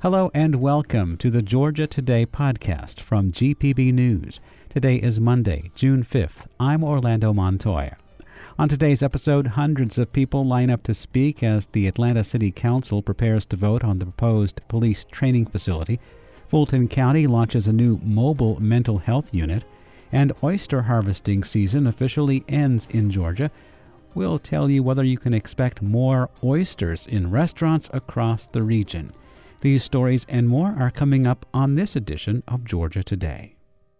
Hello and welcome to the Georgia Today podcast from GPB News. Today is Monday, June 5th. I'm Orlando Montoya. On today's episode, hundreds of people line up to speak as the Atlanta City Council prepares to vote on the proposed police training facility. Fulton County launches a new mobile mental health unit, and oyster harvesting season officially ends in Georgia. We'll tell you whether you can expect more oysters in restaurants across the region. These stories and more are coming up on this edition of Georgia Today.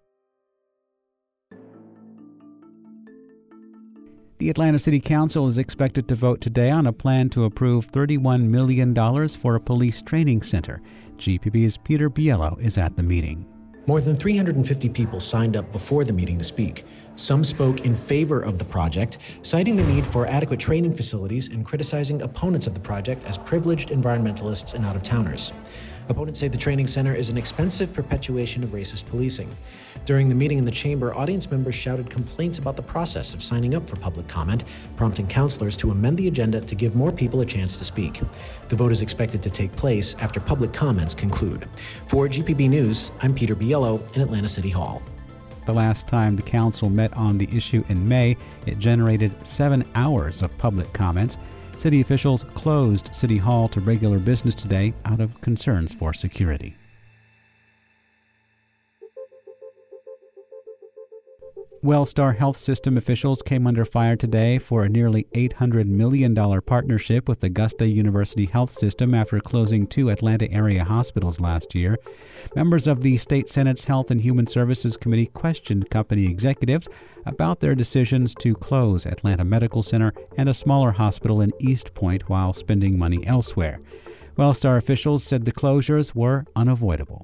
The Atlanta City Council is expected to vote today on a plan to approve $31 million for a police training center. GPB's Peter Biello is at the meeting. More than 350 people signed up before the meeting to speak. Some spoke in favor of the project, citing the need for adequate training facilities and criticizing opponents of the project as privileged environmentalists and out-of-towners. Opponents say the training center is an expensive perpetuation of racist policing. During the meeting in the chamber, audience members shouted complaints about the process of signing up for public comment, prompting counselors to amend the agenda to give more people a chance to speak. The vote is expected to take place after public comments conclude. For GPB News, I'm Peter Biello in Atlanta City Hall. The last time the council met on the issue in May, it generated 7 hours of public comments. City officials closed City Hall to regular business today out of concerns for security. Wellstar Health System officials came under fire today for a nearly $800 million partnership with Augusta University Health System after closing 2 Atlanta area hospitals last year. Members of the State Senate's Health and Human Services Committee questioned company executives about their decisions to close Atlanta Medical Center and a smaller hospital in East Point while spending money elsewhere. Wellstar officials said the closures were unavoidable.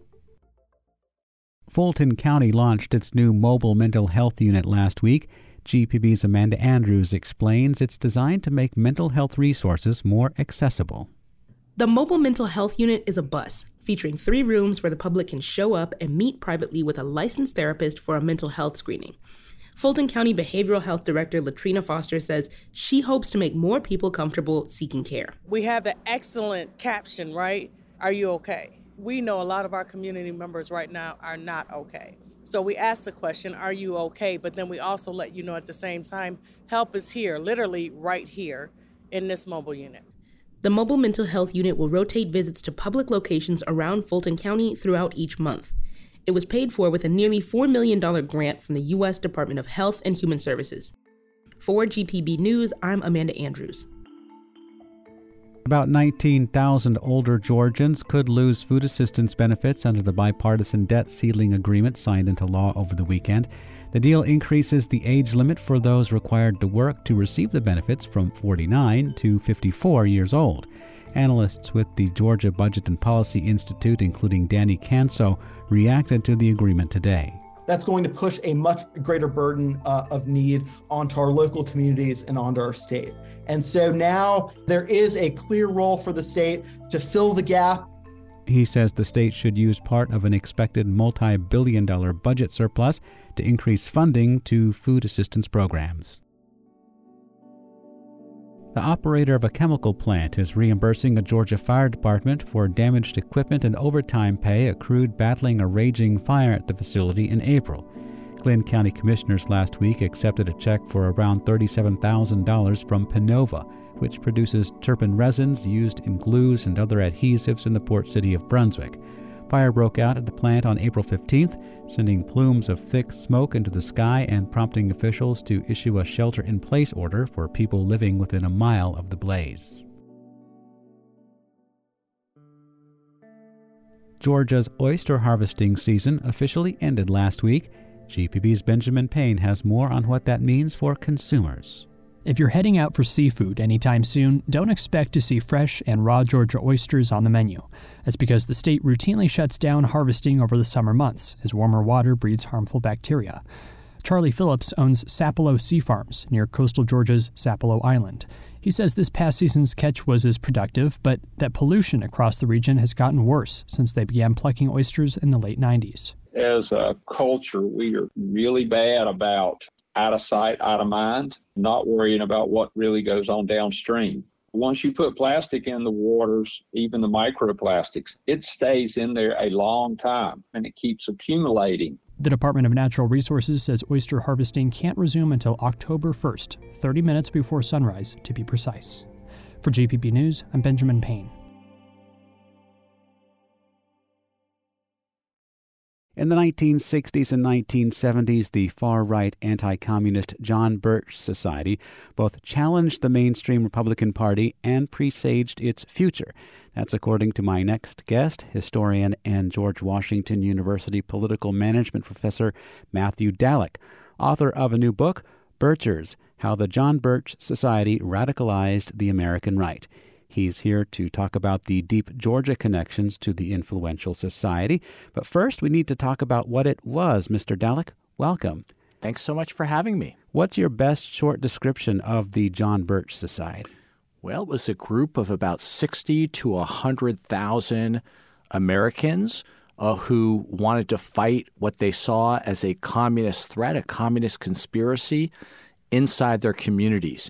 Fulton County launched its new mobile mental health unit last week. GPB's Amanda Andrews explains it's designed to make mental health resources more accessible. The mobile mental health unit is a bus featuring 3 rooms where the public can show up and meet privately with a licensed therapist for a mental health screening. Fulton County Behavioral Health Director Latrina Foster says she hopes to make more people comfortable seeking care. We have the excellent caption, right? Are you okay? We know a lot of our community members right now are not okay. So we ask the question, are you okay? But then we also let you know at the same time, help is here, literally right here in this mobile unit. The mobile mental health unit will rotate visits to public locations around Fulton County throughout each month. It was paid for with a nearly $4 million grant from the U.S. Department of Health and Human Services. For GPB News, I'm Amanda Andrews. About 19,000 older Georgians could lose food assistance benefits under the bipartisan debt ceiling agreement signed into law over the weekend. The deal increases the age limit for those required to work to receive the benefits from 49 to 54 years old. Analysts with the Georgia Budget and Policy Institute, including Danny Canso, reacted to the agreement today. That's going to push a much greater burden of need onto our local communities and onto our state. And so now there is a clear role for the state to fill the gap. He says the state should use part of an expected multi-billion-dollar budget surplus to increase funding to food assistance programs. The operator of a chemical plant is reimbursing a Georgia fire department for damaged equipment and overtime pay accrued battling a raging fire at the facility in April. Glynn County commissioners last week accepted a check for around $37,000 from Pinova, which produces terpene resins used in glues and other adhesives in the port city of Brunswick. Fire broke out at the plant on April 15th, sending plumes of thick smoke into the sky and prompting officials to issue a shelter-in-place order for people living within a mile of the blaze. Georgia's oyster harvesting season officially ended last week. GPB's Benjamin Payne has more on what that means for consumers. If you're heading out for seafood anytime soon, don't expect to see fresh and raw Georgia oysters on the menu. That's because the state routinely shuts down harvesting over the summer months as warmer water breeds harmful bacteria. Charlie Phillips owns Sapelo Sea Farms near coastal Georgia's Sapelo Island. He says this past season's catch was as productive, but that pollution across the region has gotten worse since they began plucking oysters in the late 90s. As a culture, we are really bad about out of sight, out of mind, not worrying about what really goes on downstream. Once you put plastic in the waters, even the microplastics, it stays in there a long time and it keeps accumulating. The Department of Natural Resources says oyster harvesting can't resume until October 1st, 30 minutes before sunrise, to be precise. For GPB News, I'm Benjamin Payne. In the 1960s and 1970s, the far-right anti-communist John Birch Society both challenged the mainstream Republican Party and presaged its future. That's according to my next guest, historian and George Washington University political management professor Matthew Dallek, author of a new book, Birchers: How the John Birch Society Radicalized the American Right. He's here to talk about the deep Georgia connections to the influential society. But first, we need to talk about what it was. Mr. Dallek, welcome. Thanks so much for having me. What's your best short description of the John Birch Society? Well, it was a group of about 60 to 100,000 Americans who wanted to fight what they saw as a communist threat, a communist conspiracy inside their communities.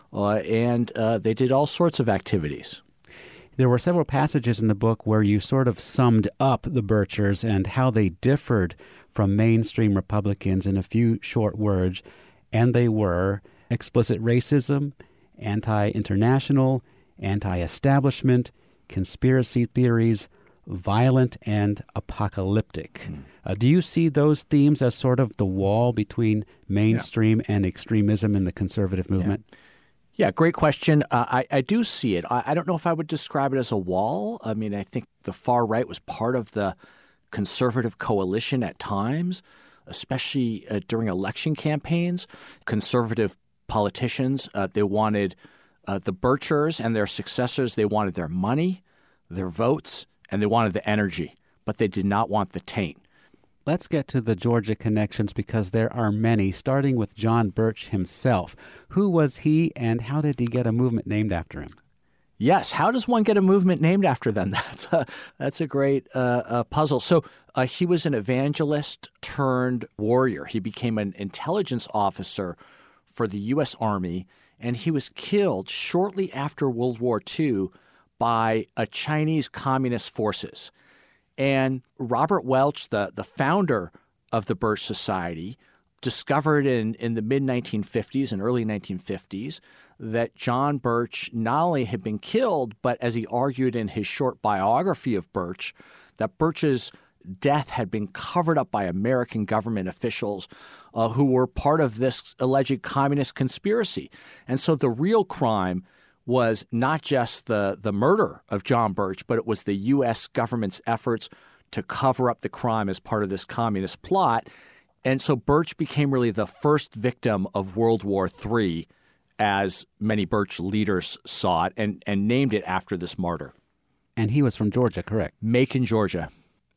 And they did all sorts of activities. There were several passages in the book where you sort of summed up the Birchers and how they differed from mainstream Republicans in a few short words, and they were explicit racism, anti-international, anti-establishment, conspiracy theories, violent, and apocalyptic. Do you see those themes as sort of the wall between mainstream and extremism in the conservative movement? Yeah, great question. I do see it. I don't know if I would describe it as a wall. I mean, I think the far right was part of the conservative coalition at times, especially during election campaigns. Conservative politicians, they wanted the Birchers and their successors, they wanted their money, their votes, and they wanted the energy, but they did not want the taint. Let's get to the Georgia connections because there are many, starting with John Birch himself. Who was he and how did he get a movement named after him? Yes. How does one get a movement named after them? That's a great puzzle. So he was an evangelist turned warrior. He became an intelligence officer for the U.S. Army, and he was killed shortly after World War II by Chinese communist forces. And Robert Welch, the founder of the Birch Society, discovered in the mid-1950s and early 1950s that John Birch not only had been killed, but as he argued in his short biography of Birch, that Birch's death had been covered up by American government officials who were part of this alleged communist conspiracy. And so the real crime was not just the murder of John Birch, but it was the U.S. government's efforts to cover up the crime as part of this communist plot. And so Birch became really the first victim of World War III, as many Birch leaders saw it, and named it after this martyr. And he was from Georgia, correct? Macon, Georgia.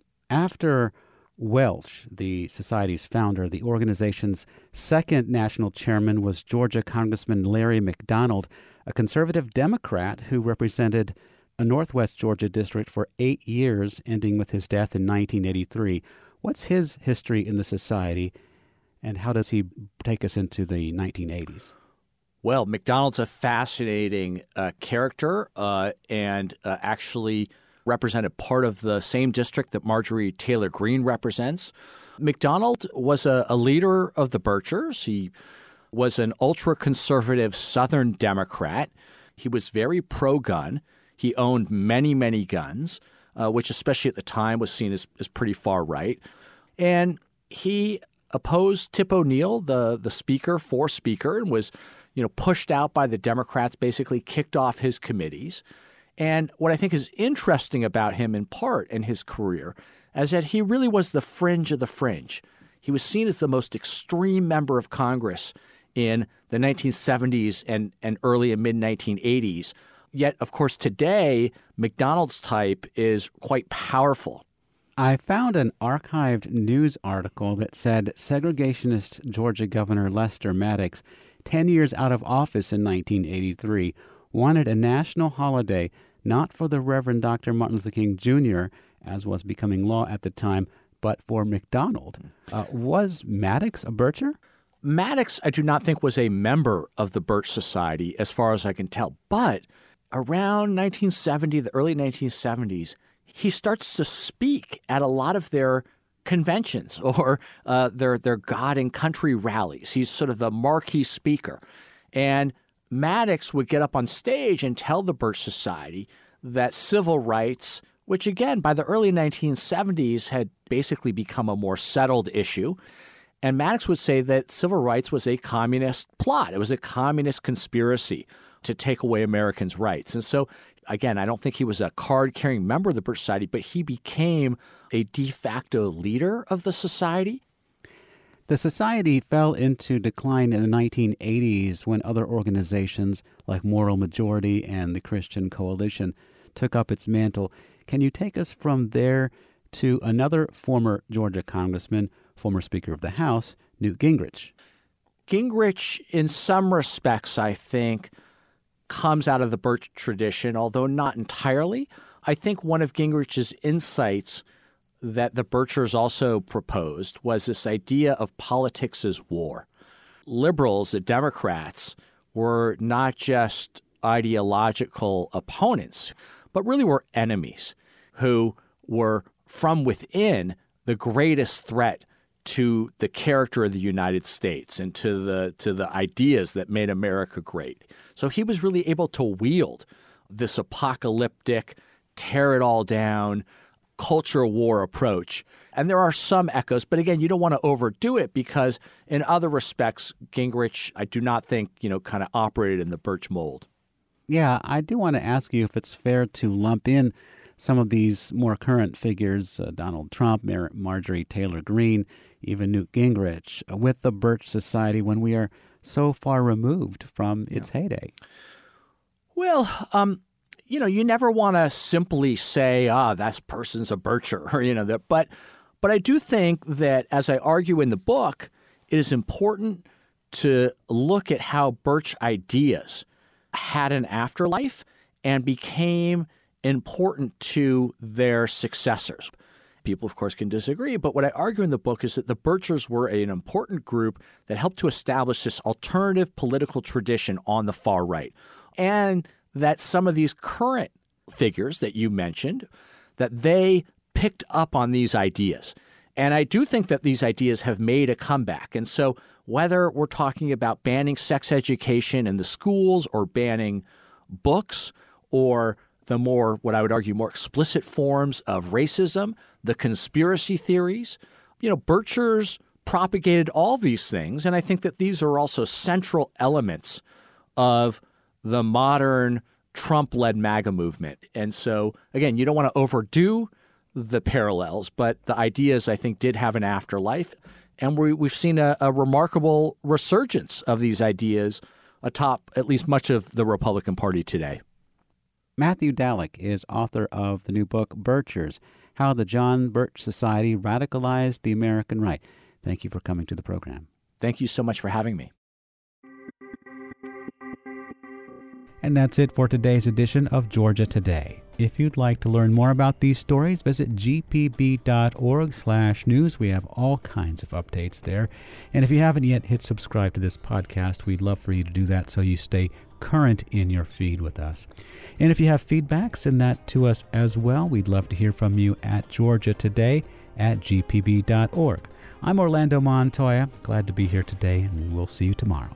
After Welch, the society's founder, the organization's second national chairman was Georgia Congressman Larry McDonald, a conservative Democrat who represented a Northwest Georgia district for 8 years, ending with his death in 1983. What's his history in the society, and how does he take us into the 1980s? Well, McDonald's a fascinating character and actually represented part of the same district that Marjorie Taylor Greene represents. McDonald was a leader of the Birchers. He was an ultra-conservative Southern Democrat. He was very pro-gun. He owned many, many guns, which especially at the time was seen as pretty far right. And he opposed Tip O'Neill, the speaker, and was pushed out by the Democrats, basically kicked off his committees. And what I think is interesting about him in part in his career is that he really was the fringe of the fringe. He was seen as the most extreme member of Congress in the 1970s and early and mid-1980s. Yet, of course, today, McDonald's type is quite powerful. I found an archived news article that said segregationist Georgia Governor Lester Maddox, 10 years out of office in 1983, wanted a national holiday not for the Reverend Dr. Martin Luther King Jr., as was becoming law at the time, but for McDonald. Was Maddox a Bircher? Maddox, I do not think, was a member of the Birch Society, as far as I can tell. But around 1970, the early 1970s, he starts to speak at a lot of their conventions or their God and country rallies. He's sort of the marquee speaker. And Maddox would get up on stage and tell the Birch Society that civil rights, which again, by the early 1970s had basically become a more settled issue, and Maddox would say that civil rights was a communist plot. It was a communist conspiracy to take away Americans' rights. And so, again, I don't think he was a card-carrying member of the Birch Society, but he became a de facto leader of the society. The society fell into decline in the 1980s when other organizations like Moral Majority and the Christian Coalition took up its mantle. Can you take us from there to another former Georgia congressman, former Speaker of the House, Newt Gingrich? Gingrich, in some respects, I think, comes out of the Birch tradition, although not entirely. I think one of Gingrich's insights that the Birchers also proposed was this idea of politics as war. Liberals, the Democrats, were not just ideological opponents, but really were enemies who were, from within, the greatest threat to the character of the United States and to the ideas that made America great. So he was really able to wield this apocalyptic, tear it all down, culture war approach. And there are some echoes, but again, you don't want to overdo it because in other respects, Gingrich, I do not think, kind of operated in the Birch mold. Yeah, I do want to ask you if it's fair to lump in some of these more current figures, Donald Trump, Marjorie Taylor Greene, even Newt Gingrich, with the Birch Society when we are so far removed from its heyday. Well, you never want to simply say, that person's a Bircher, or, but I do think that, as I argue in the book, it is important to look at how Birch ideas had an afterlife and became important to their successors. People, of course, can disagree, but what I argue in the book is that the Birchers were an important group that helped to establish this alternative political tradition on the far right. And that some of these current figures that you mentioned, that they picked up on these ideas. And I do think that these ideas have made a comeback. And so whether we're talking about banning sex education in the schools or banning books or the more, what I would argue, more explicit forms of racism, the conspiracy theories, Birchers propagated all these things. And I think that these are also central elements of the modern Trump-led MAGA movement. And so, again, you don't want to overdo the parallels, but the ideas, I think, did have an afterlife. And we've seen a remarkable resurgence of these ideas atop at least much of the Republican Party today. Matthew Dallek is author of the new book, Birchers, How the John Birch Society Radicalized the American Right. Thank you for coming to the program. Thank you so much for having me. And that's it for today's edition of Georgia Today. If you'd like to learn more about these stories, visit gpb.org/news. We have all kinds of updates there. And if you haven't yet hit subscribe to this podcast, we'd love for you to do that so you stay current in your feed with us. And if you have feedback, send that to us as well. We'd love to hear from you at georgiatoday@gpb.org. I'm Orlando Montoya. Glad to be here today, and we'll see you tomorrow.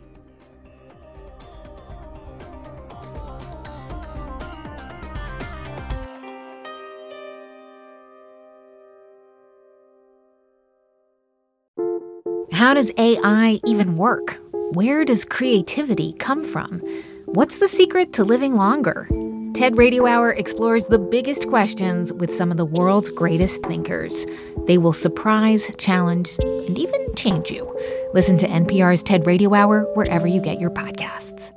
How does AI even work? Where does creativity come from? What's the secret to living longer? TED Radio Hour explores the biggest questions with some of the world's greatest thinkers. They will surprise, challenge, and even change you. Listen to NPR's TED Radio Hour wherever you get your podcasts.